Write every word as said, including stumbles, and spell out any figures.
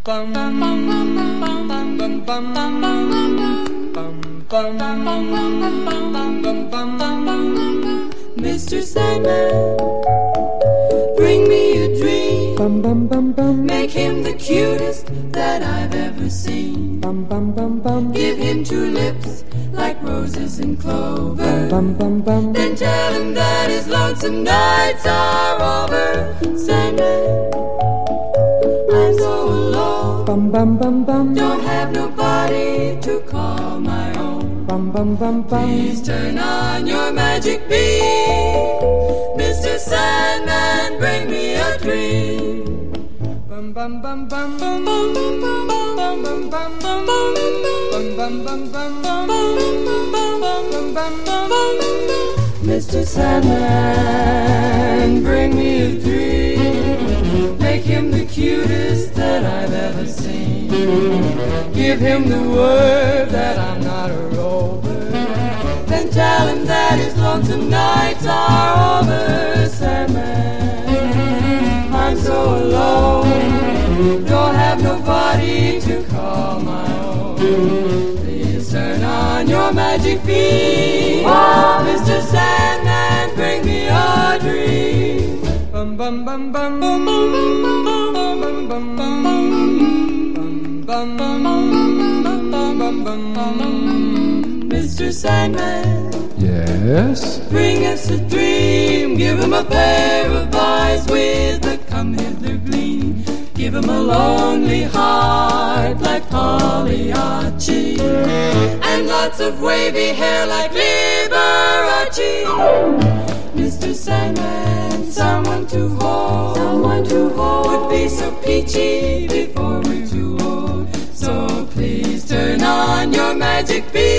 bum bum bum bum bum bum bum bum bum bum bum bum bum. Mister Sandman, bring me a dream. Bum bum bum bum. Make him the cutest that I've ever seen. Bum bum bum bum. Give him two lips like roses and clover. Bum bum bum. Then tell him that his lonesome nights are over. Sandman, I'm so alone. Bum bum bum bum. Don't have nobody to call my own. Bum bum bum bum. Please turn on your magic beam. Mister Sandman, bring me a dream. Bum bum bum bum bum bum bum bum bum bum bum bum bum bum bum bum bum. Mister Sandman, bring me a dream. Make him the cutest that I've ever seen. Give him the word that I'm not a rover. Then tell him that his lonesome nights are over. Sandman, I'm so alone. Don't have nobody to call my own. Please turn on your magic beam. Oh, Mister Sandman, bring me a dream. Bum bum bum bum bum bum bum bum bum bum bum bum bum bum. Mister Sandman, Yes? bring us a dream. Give him a pair of eyes with a come hither gleam. Give him a lonely heart like Pagliacci, and lots of wavy hair like Liberace. Mister Sandman, someone to hold, someone to hold would be so peachy before we're too old. So please turn on your magic beam.